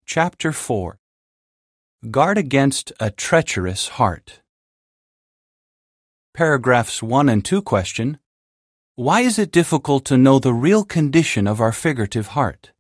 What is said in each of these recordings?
Chapter 4. Guard against a treacherous heart. Paragraphs 1 and 2 question, why is it difficult to know the real condition of our figurative heart?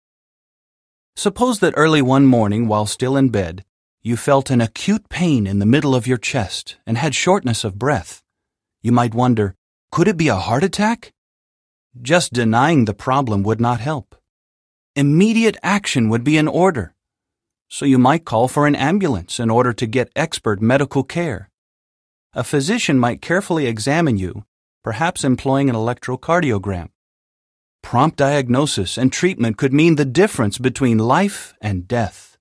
Suppose that early one morning while still in bed, you felt an acute pain in the middle of your chest and had shortness of breath. You might wonder, could it be a heart attack? Just denying the problem would not help. Immediate action would be in order. So you might call for an ambulance in order to get expert medical care. A physician might carefully examine you, perhaps employing an electrocardiogram. Prompt diagnosis and treatment could mean the difference between life and death.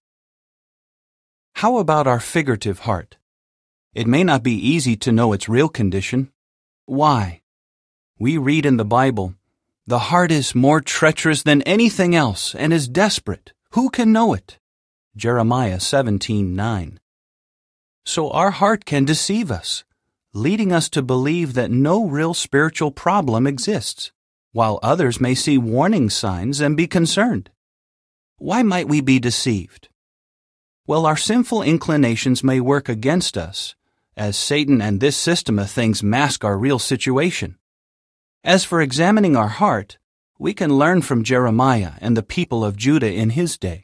How about our figurative heart? It may not be easy to know its real condition. Why? We read in the Bible, "The heart is more treacherous than anything else and is desperate. Who can know it?" Jeremiah 17:9. So our heart can deceive us, leading us to believe that no real spiritual problem exists, while others may see warning signs and be concerned. Why might we be deceived? Well, our sinful inclinations may work against us, as Satan and this system of things mask our real situation. As for examining our heart, we can learn from Jeremiah and the people of Judah in his day.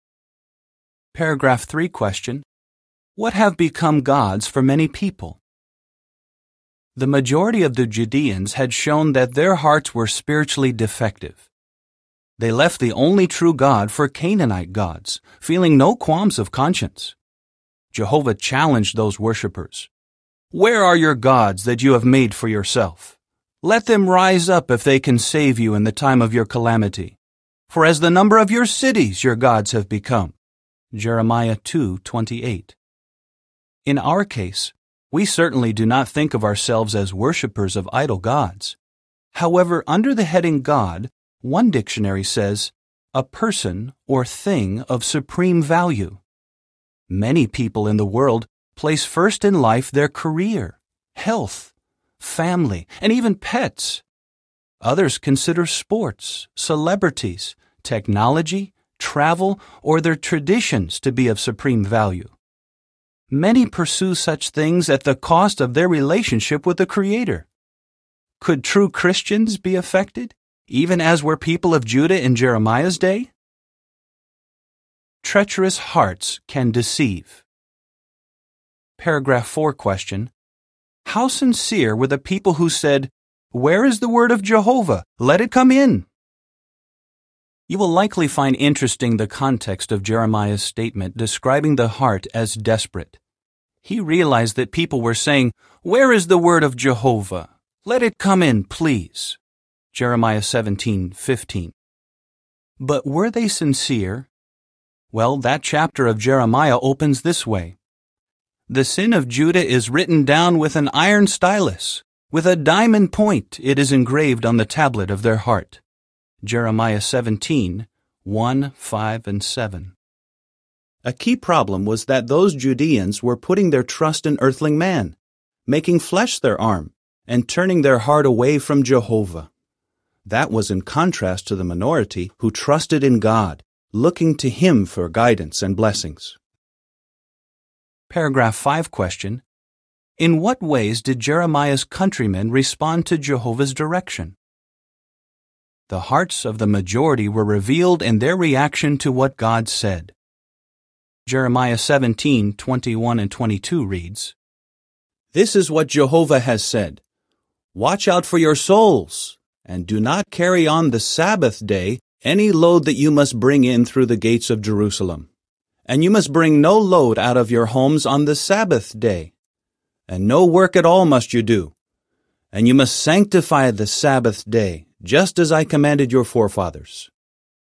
Paragraph 3 question, what have become gods for many people? The majority of the Judeans had shown that their hearts were spiritually defective. They left the only true God for Canaanite gods, feeling no qualms of conscience. Jehovah challenged those worshippers. Where are your gods that you have made for yourself? Let them rise up if they can save you in the time of your calamity. For as the number of your cities your gods have become. Jeremiah 2:28. In our case, we certainly do not think of ourselves as worshippers of idol gods. However, under the heading God, one dictionary says, a person or thing of supreme value. Many people in the world place first in life their career, health, family, and even pets. Others consider sports, celebrities, technology, travel, or their traditions to be of supreme value. Many pursue such things at the cost of their relationship with the Creator. Could true Christians be affected, even as were people of Judah in Jeremiah's day? Treacherous hearts can deceive. Paragraph 4 question, how sincere were the people who said, "Where is the word of Jehovah? Let it come in"? You will likely find interesting the context of Jeremiah's statement describing the heart as desperate. He realized that people were saying, "Where is the word of Jehovah? Let it come in, please." Jeremiah 17:15. But were they sincere? Well, that chapter of Jeremiah opens this way. The sin of Judah is written down with an iron stylus. With a diamond point it is engraved on the tablet of their heart. Jeremiah 17:1, 5, and 7. A key problem was that those Judeans were putting their trust in earthling man, making flesh their arm, and turning their heart away from Jehovah. That was in contrast to the minority who trusted in God, looking to Him for guidance and blessings. Paragraph 5 question, in what ways did Jeremiah's countrymen respond to Jehovah's direction? The hearts of the majority were revealed in their reaction to what God said. Jeremiah 17:21 and 22 reads, "This is what Jehovah has said. Watch out for your souls, and do not carry on the Sabbath day any load that you must bring in through the gates of Jerusalem. And you must bring no load out of your homes on the Sabbath day. And no work at all must you do. And you must sanctify the Sabbath day, just as I commanded your forefathers."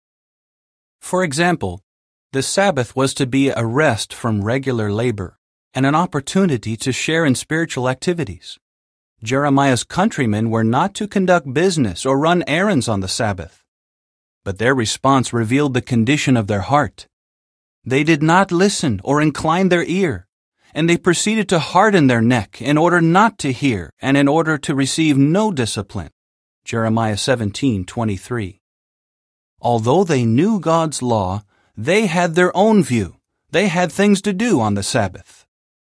For example, the Sabbath was to be a rest from regular labor and an opportunity to share in spiritual activities. Jeremiah's countrymen were not to conduct business or run errands on the Sabbath. But their response revealed the condition of their heart. They did not listen or incline their ear, and they proceeded to harden their neck in order not to hear and in order to receive no discipline. Jeremiah 17:23. Although they knew God's law, They had their own view. They had things to do on the Sabbath.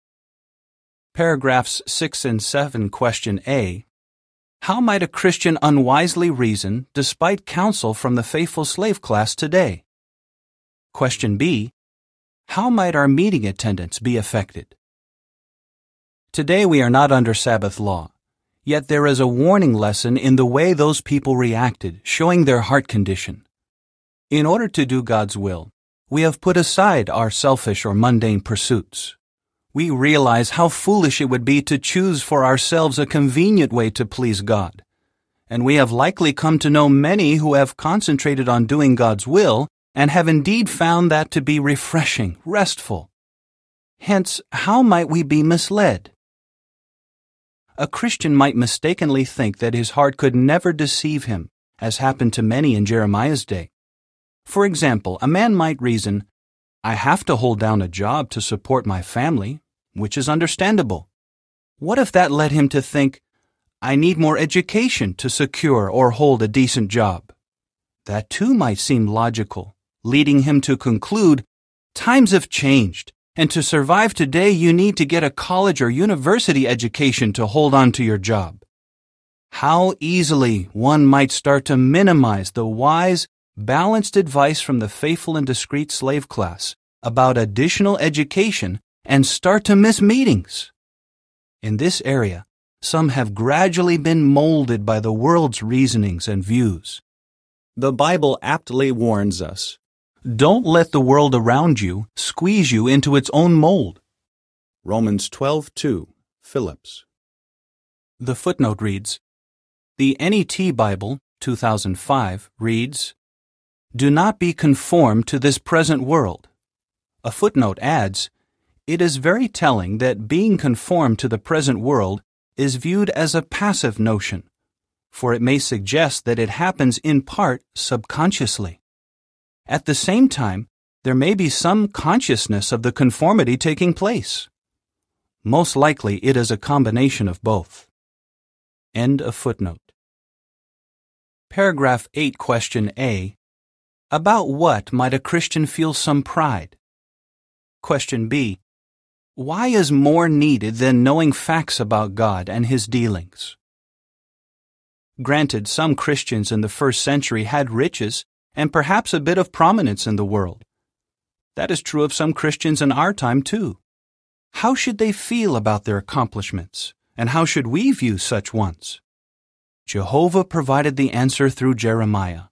Paragraphs 6 and 7, question A. How might a Christian unwisely reason despite counsel from the faithful slave class today? Question B. How might our meeting attendance be affected? Today we are not under Sabbath law, yet there is a warning lesson in the way those people reacted, showing their heart condition. In order to do God's will, we have put aside our selfish or mundane pursuits. We realize how foolish it would be to choose for ourselves a convenient way to please God, and we have likely come to know many who have concentrated on doing God's will and have indeed found that to be refreshing, restful. Hence, how might we be misled? A Christian might mistakenly think that his heart could never deceive him, as happened to many in Jeremiah's day. For example, a man might reason, I have to hold down a job to support my family, which is understandable. What if that led him to think, I need more education to secure or hold a decent job? That too might seem logical, leading him to conclude, times have changed, and to survive today you need to get a college or university education to hold on to your job. How easily one might start to minimize the wise, balanced advice from the faithful and discreet slave class about additional education and start to miss meetings. In this area, some have gradually been molded by the world's reasonings and views. The Bible aptly warns us, don't let the world around you squeeze you into its own mold. Romans 12:2, Phillips. The footnote reads, the NET Bible, 2005, reads, do not be conformed to this present world. A footnote adds, it is very telling that being conformed to the present world is viewed as a passive notion, for it may suggest that it happens in part subconsciously. At the same time, there may be some consciousness of the conformity taking place. Most likely it is a combination of both. End of footnote. Paragraph 8, question A. About what might a Christian feel some pride? Question B. Why is more needed than knowing facts about God and His dealings? Granted, some Christians in the first century had riches and perhaps a bit of prominence in the world. That is true of some Christians in our time too. How should they feel about their accomplishments, and how should we view such ones? Jehovah provided the answer through Jeremiah.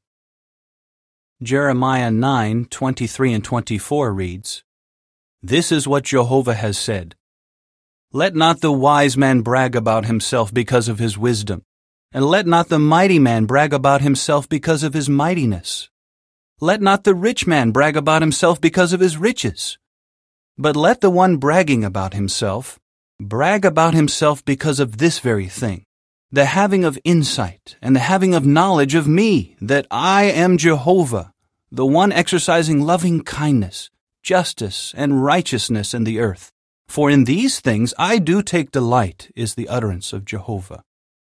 Jeremiah 9:23 and 24 reads, This is what Jehovah has said. Let not the wise man brag about himself because of his wisdom, and let not the mighty man brag about himself because of his mightiness. Let not the rich man brag about himself because of his riches. But let the one bragging about himself brag about himself because of this very thing, the having of insight and the having of knowledge of me, that I am Jehovah, the one exercising loving kindness, justice, and righteousness in the earth. For in these things I do take delight, is the utterance of Jehovah.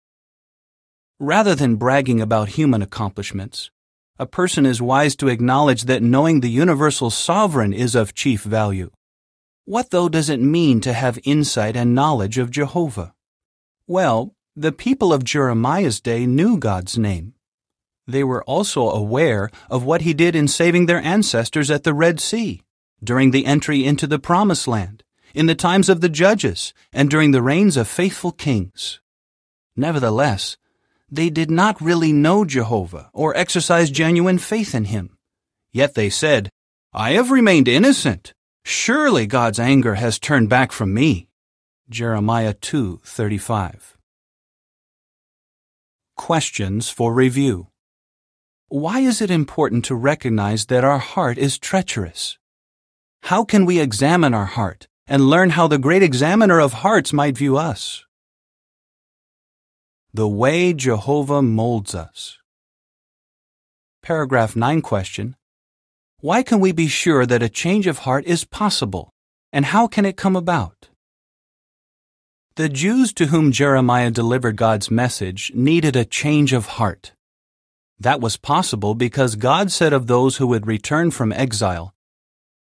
Rather than bragging about human accomplishments, a person is wise to acknowledge that knowing the universal sovereign is of chief value. What, though, does it mean to have insight and knowledge of Jehovah? Well, the people of Jeremiah's day knew God's name. They were also aware of what He did in saving their ancestors at the Red Sea, during the entry into the Promised Land, in the times of the judges, and during the reigns of faithful kings. Nevertheless, they did not really know Jehovah or exercise genuine faith in Him. Yet they said, I have remained innocent. Surely God's anger has turned back from me. Jeremiah 2:35. Questions for review. Why is it important to recognize that our heart is treacherous? How can we examine our heart and learn how the great examiner of hearts might view us? The way Jehovah molds us. Paragraph 9 question. Why can we be sure that a change of heart is possible, and how can it come about? The Jews to whom Jeremiah delivered God's message needed a change of heart. That was possible because God said of those who would return from exile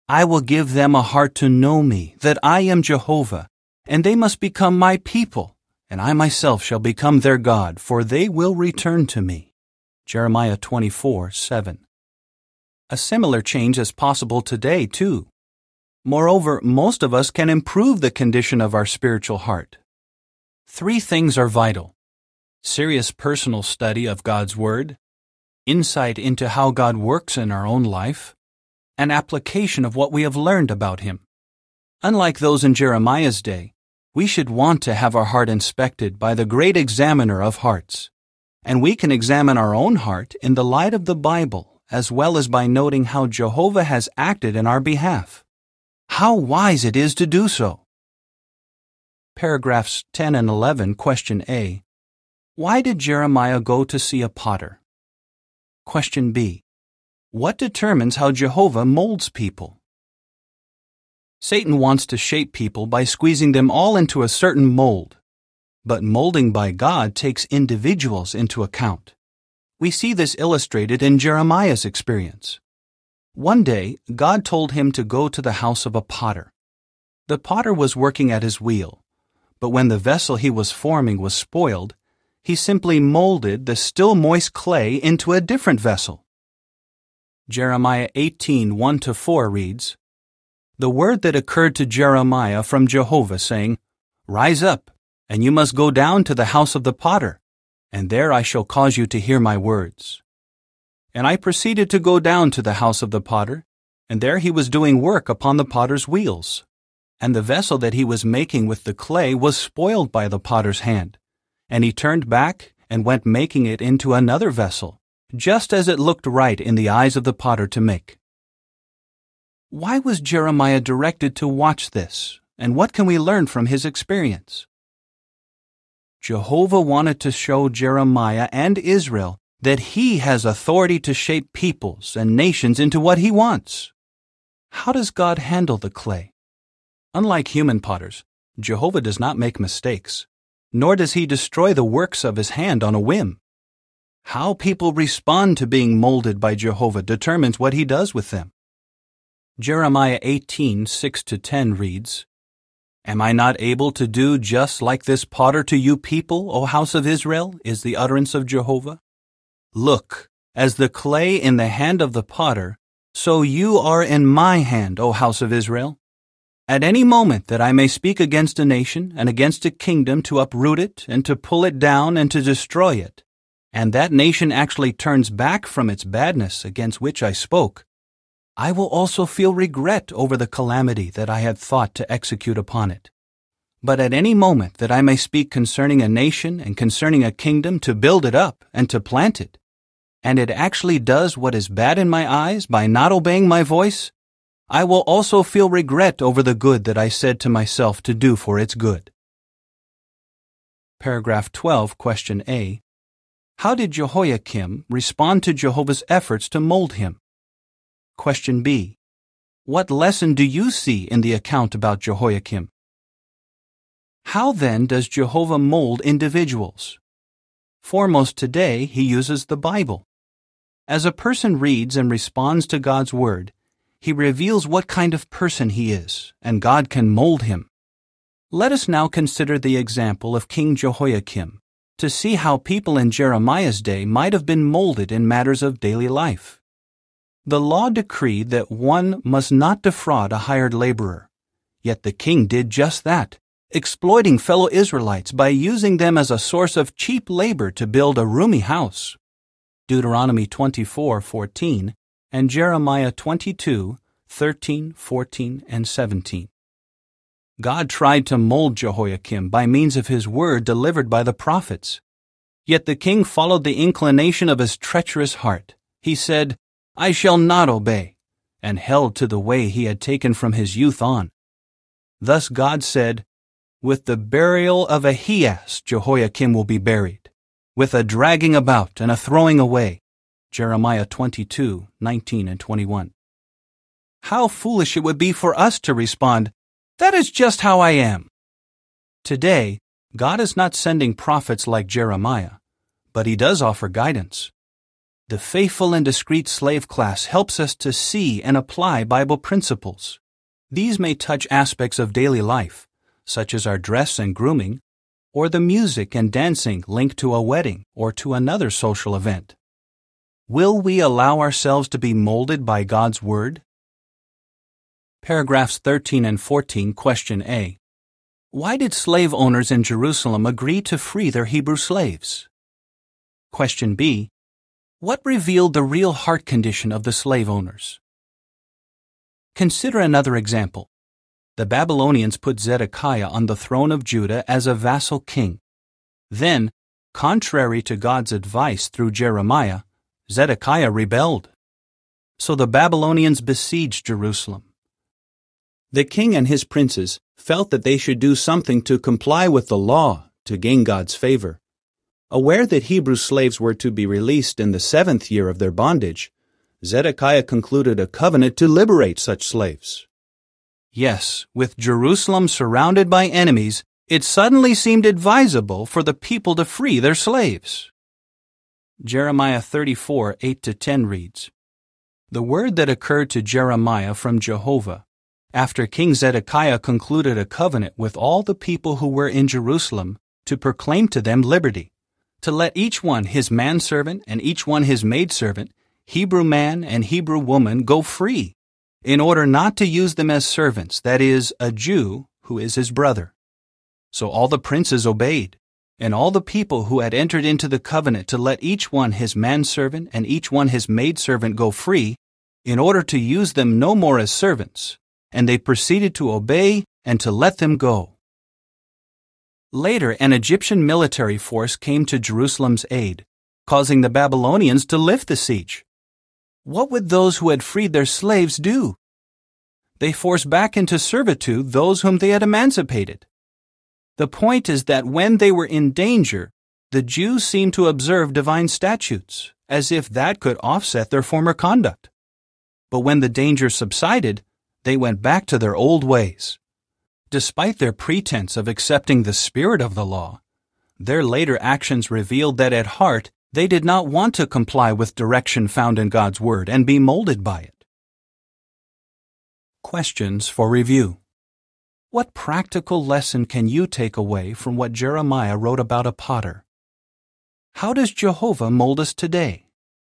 I will give them a heart to know me, that I am Jehovah, and they must become my people, and I myself shall become their God, for they will return to me. Jeremiah 24:7. A similar change is possible today, too. Moreover, most of us can improve the condition of our spiritual heart. 3 things are vital: serious personal study of God's Word, insight into how God works in our own life, and application of what we have learned about Him. Unlike those in Jeremiah's day, we should want to have our heart inspected by the great examiner of hearts, and we can examine our own heart in the light of the Bible, as well as by noting how Jehovah has acted in our behalf. How wise it is to do so! Paragraphs 10 and 11, Question A. Why did Jeremiah go to see a potter? Question B. What determines how Jehovah molds people? Satan wants to shape people by squeezing them all into a certain mold. But molding by God takes individuals into account. We see this illustrated in Jeremiah's experience. One day, God told him to go to the house of a potter. The potter was working at his wheel, but when the vessel he was forming was spoiled, he simply molded the still moist clay into a different vessel. Jeremiah 18:1-4 reads, The word that occurred to Jeremiah from Jehovah, saying, Rise up, and you must go down to the house of the potter, and there I shall cause you to hear my words. And I proceeded to go down to the house of the potter, and there he was doing work upon the potter's wheels. And the vessel that he was making with the clay was spoiled by the potter's hand, and he turned back and went making it into another vessel, just as it looked right in the eyes of the potter to make. Why was Jeremiah directed to watch this, and what can we learn from his experience? Jehovah wanted to show Jeremiah and Israel that he has authority to shape peoples and nations into what he wants. How does God handle the clay? Unlike human potters, Jehovah does not make mistakes, nor does he destroy the works of his hand on a whim. How people respond to being molded by Jehovah determines what he does with them. Jeremiah 18:6-10 reads, Am I not able to do just like this potter to you people, O house of Israel, is the utterance of Jehovah? Look, as the clay in the hand of the potter, so you are in my hand, O house of Israel. At any moment that I may speak against a nation and against a kingdom to uproot it and to pull it down and to destroy it, and that nation actually turns back from its badness against which I spoke, I will also feel regret over the calamity that I had thought to execute upon it. But at any moment that I may speak concerning a nation and concerning a kingdom to build it up and to plant it, and it actually does what is bad in my eyes by not obeying my voice, I will also feel regret over the good that I said to myself to do for its good. Paragraph 12, Question A. How did Jehoiakim respond to Jehovah's efforts to mold him? Question B. What lesson do you see in the account about Jehoiakim? How then does Jehovah mold individuals? Foremost today, he uses the Bible. As a person reads and responds to God's Word, he reveals what kind of person he is, and God can mold him. Let us now consider the example of King Jehoiakim to see how people in Jeremiah's day might have been molded in matters of daily life. The law decreed that one must not defraud a hired laborer, yet the king did just that, exploiting fellow Israelites by using them as a source of cheap labor to build a roomy house. Deuteronomy 24:14 and Jeremiah 22:13, 14, and 17. God tried to mold Jehoiakim by means of his word delivered by the prophets. Yet the king followed the inclination of his treacherous heart. He said, I shall not obey, and held to the way he had taken from his youth on. Thus God said, With the burial of Ahaz, Jehoiakim will be buried, with a dragging about and a throwing away. Jeremiah 22:19 and 21. How foolish it would be for us to respond, That is just how I am. Today, God is not sending prophets like Jeremiah, but he does offer guidance. The faithful and discreet slave class helps us to see and apply Bible principles. These may touch aspects of daily life, such as our dress and grooming, or the music and dancing linked to a wedding or to another social event. Will we allow ourselves to be molded by God's Word? Paragraphs 13 and 14, Question A. Why did slave owners in Jerusalem agree to free their Hebrew slaves? Question B. What revealed the real heart condition of the slave owners? Consider another example. The Babylonians put Zedekiah on the throne of Judah as a vassal king. Then, contrary to God's advice through Jeremiah, Zedekiah rebelled. So the Babylonians besieged Jerusalem. The king and his princes felt that they should do something to comply with the law to gain God's favor. Aware that Hebrew slaves were to be released in the 7th year of their bondage, Zedekiah concluded a covenant to liberate such slaves. Yes, with Jerusalem surrounded by enemies, it suddenly seemed advisable for the people to free their slaves. Jeremiah 34, 8-10 reads, The word that occurred to Jeremiah from Jehovah, after King Zedekiah concluded a covenant with all the people who were in Jerusalem to proclaim to them liberty, to let each one his manservant and each one his maidservant, Hebrew man and Hebrew woman, go free, in order not to use them as servants, that is, a Jew who is his brother. So all the princes obeyed, and all the people who had entered into the covenant to let each one his manservant and each one his maidservant go free, in order to use them no more as servants, and they proceeded to obey and to let them go. Later, an Egyptian military force came to Jerusalem's aid, causing the Babylonians to lift the siege. What would those who had freed their slaves do? They forced back into servitude those whom they had emancipated. The point is that when they were in danger, the Jews seemed to observe divine statutes, as if that could offset their former conduct. But when the danger subsided, they went back to their old ways. Despite their pretense of accepting the spirit of the law, their later actions revealed that at heart they did not want to comply with direction found in God's Word and be molded by it. Questions for review. What practical lesson can you take away from what Jeremiah wrote about a potter? How does Jehovah mold us today?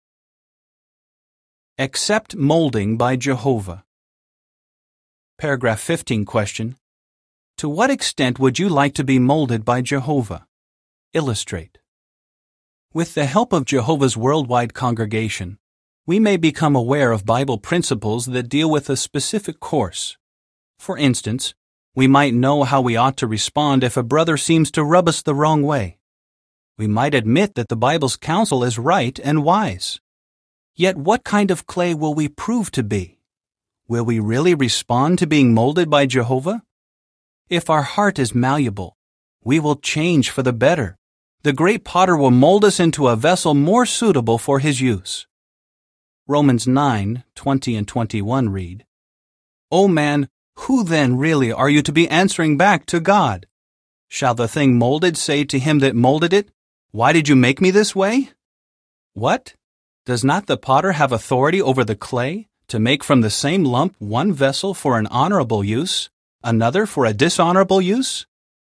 Accept molding by Jehovah. Paragraph 15 question. To what extent would you like to be molded by Jehovah? Illustrate. With the help of Jehovah's worldwide congregation, we may become aware of Bible principles that deal with a specific course. For instance, we might know how we ought to respond if a brother seems to rub us the wrong way. We might admit that the Bible's counsel is right and wise. Yet what kind of clay will we prove to be? Will we really respond to being molded by Jehovah? If our heart is malleable, we will change for the better. The great potter will mold us into a vessel more suitable for his use. Romans 9, 20 and 21 read, O man, who then really are you to be answering back to God? Shall the thing molded say to him that molded it, Why did you make me this way? What? Does not the potter have authority over the clay to make from the same lump one vessel for an honorable use, another for a dishonorable use?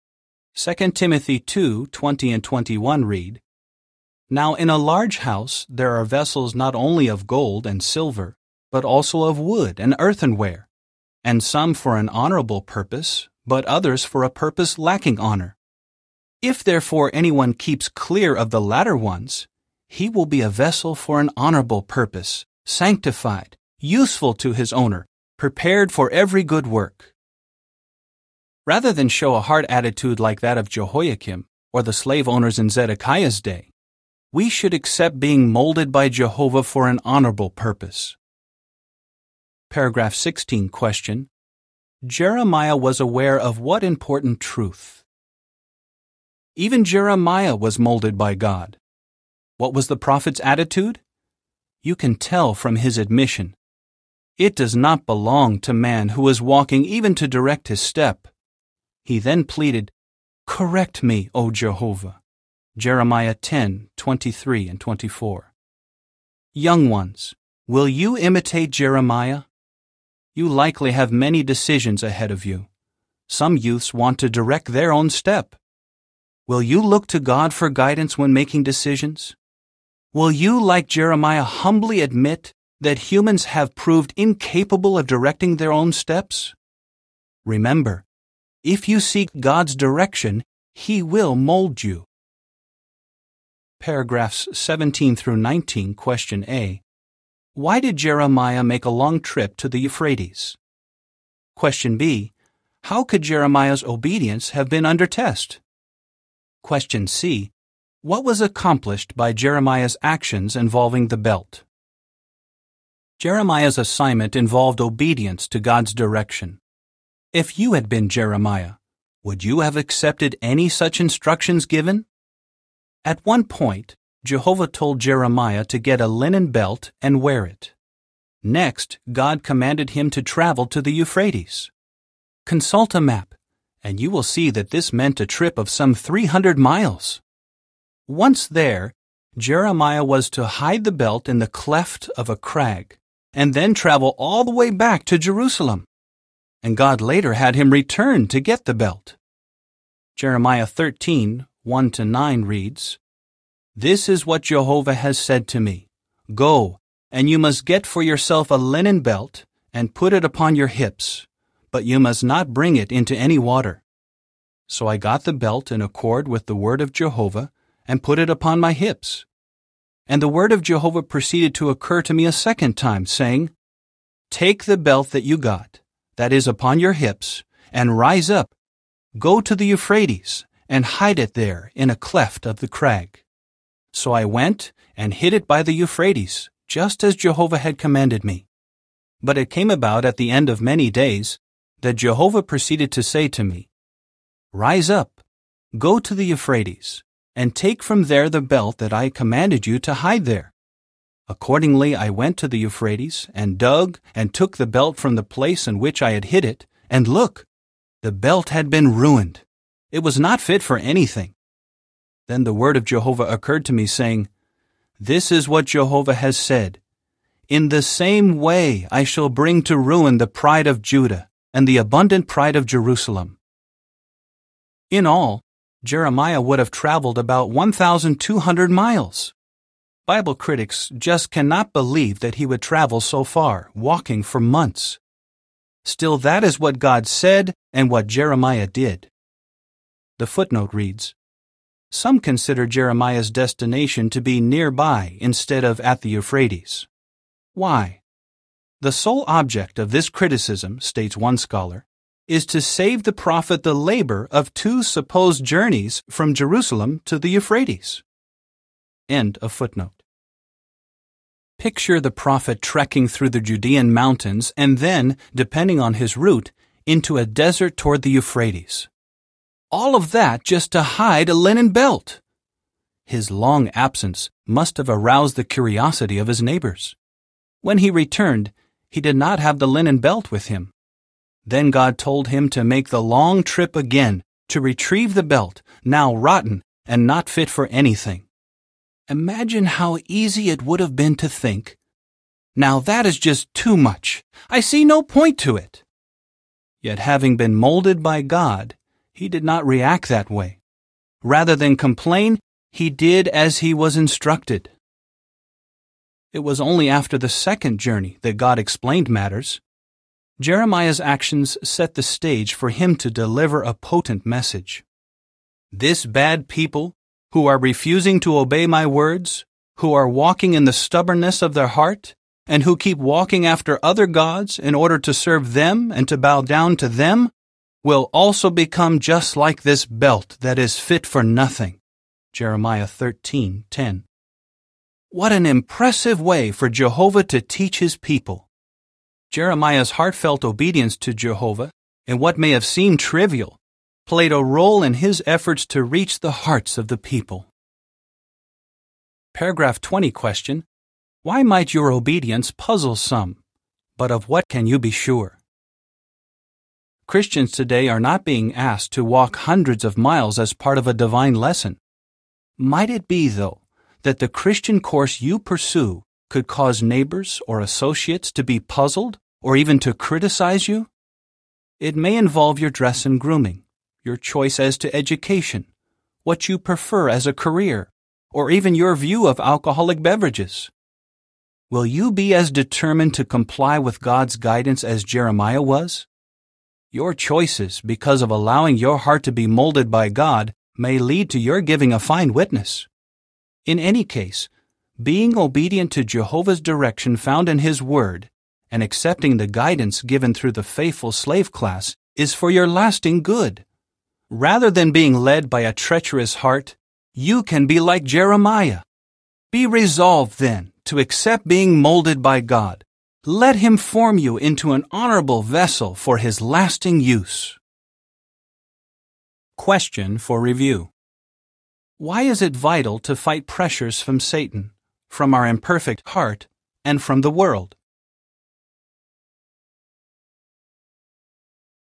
2 Timothy 2, 20 and 21 read, Now in a large house there are vessels not only of gold and silver, but also of wood and earthenware, and some for an honorable purpose, but others for a purpose lacking honor. If therefore anyone keeps clear of the latter ones, he will be a vessel for an honorable purpose, sanctified, useful to his owner, prepared for every good work. Rather than show a heart attitude like that of Jehoiakim or the slave owners in Zedekiah's day, we should accept being molded by Jehovah for an honorable purpose. Paragraph 16 question. Jeremiah was aware of what important truth? Even Jeremiah was molded by God. What was the prophet's attitude? You can tell from his admission. It does not belong to man who is walking even to direct his step. He then pleaded, Correct me, O Jehovah. Jeremiah 10, 23 and 24. Young ones, will you imitate Jeremiah? You likely have many decisions ahead of you. Some youths want to direct their own step. Will you look to God for guidance when making decisions? Will you, like Jeremiah, humbly admit that humans have proved incapable of directing their own steps? Remember, if you seek God's direction, He will mold you. Paragraphs 17 through 19, question A. Why did Jeremiah make a long trip to the Euphrates? Question B. How could Jeremiah's obedience have been under test? Question C. What was accomplished by Jeremiah's actions involving the belt? Jeremiah's assignment involved obedience to God's direction. If you had been Jeremiah, would you have accepted any such instructions given? At one point, Jehovah told Jeremiah to get a linen belt and wear it. Next, God commanded him to travel to the Euphrates. Consult a map, and you will see that this meant a trip of some 300 miles. Once there, Jeremiah was to hide the belt in the cleft of a crag, and then travel all the way back to Jerusalem. And God later had him return to get the belt. Jeremiah 13, 1-9 reads, This is what Jehovah has said to me. Go, and you must get for yourself a linen belt, and put it upon your hips, but you must not bring it into any water. So I got the belt in accord with the word of Jehovah, and put it upon my hips. And the word of Jehovah proceeded to occur to me a second time, saying, Take the belt that you got, that is upon your hips, and rise up, go to the Euphrates, and hide it there in a cleft of the crag. So I went and hid it by the Euphrates, just as Jehovah had commanded me. But it came about at the end of many days that Jehovah proceeded to say to me, Rise up, go to the Euphrates, and take from there the belt that I commanded you to hide there. Accordingly, I went to the Euphrates, and dug, and took the belt from the place in which I had hid it, and look, the belt had been ruined. It was not fit for anything. Then the word of Jehovah occurred to me, saying, This is what Jehovah has said. In the same way I shall bring to ruin the pride of Judah, and the abundant pride of Jerusalem. In all, Jeremiah would have traveled about 1,200 miles. Bible critics just cannot believe that he would travel so far, walking for months. Still, that is what God said and what Jeremiah did. The footnote reads, Some consider Jeremiah's destination to be nearby instead of at the Euphrates. Why? The sole object of this criticism, states one scholar, is to save the prophet the labor of 2 supposed journeys from Jerusalem to the Euphrates. End of footnote. Picture the prophet trekking through the Judean mountains and then, depending on his route, into a desert toward the Euphrates. All of that just to hide a linen belt. His long absence must have aroused the curiosity of his neighbors. When he returned, he did not have the linen belt with him. Then God told him to make the long trip again to retrieve the belt, now rotten and not fit for anything. Imagine how easy it would have been to think, Now that is just too much. I see no point to it. Yet having been molded by God, he did not react that way. Rather than complain, he did as he was instructed. It was only after the second journey that God explained matters. Jeremiah's actions set the stage for him to deliver a potent message. This bad people, who are refusing to obey my words, who are walking in the stubbornness of their heart, and who keep walking after other gods in order to serve them and to bow down to them, will also become just like this belt that is fit for nothing. Jeremiah 13:10. What an impressive way for Jehovah to teach his people. Jeremiah's heartfelt obedience to Jehovah, in what may have seemed trivial, played a role in his efforts to reach the hearts of the people. Paragraph 20 question, why might your obedience puzzle some? But of what can you be sure? Christians today are not being asked to walk hundreds of miles as part of a divine lesson. Might it be, though, that the Christian course you pursue could cause neighbors or associates to be puzzled or even to criticize you? It may involve your dress and grooming, your choice as to education, what you prefer as a career, or even your view of alcoholic beverages. Will you be as determined to comply with God's guidance as Jeremiah was? Your choices, because of allowing your heart to be molded by God, may lead to your giving a fine witness. In any case, being obedient to Jehovah's direction found in His Word and accepting the guidance given through the faithful slave class is for your lasting good. Rather than being led by a treacherous heart, you can be like Jeremiah. Be resolved, then, to accept being molded by God. Let Him form you into an honorable vessel for His lasting use. Question for review. Why is it vital to fight pressures from Satan, from our imperfect heart, and from the world?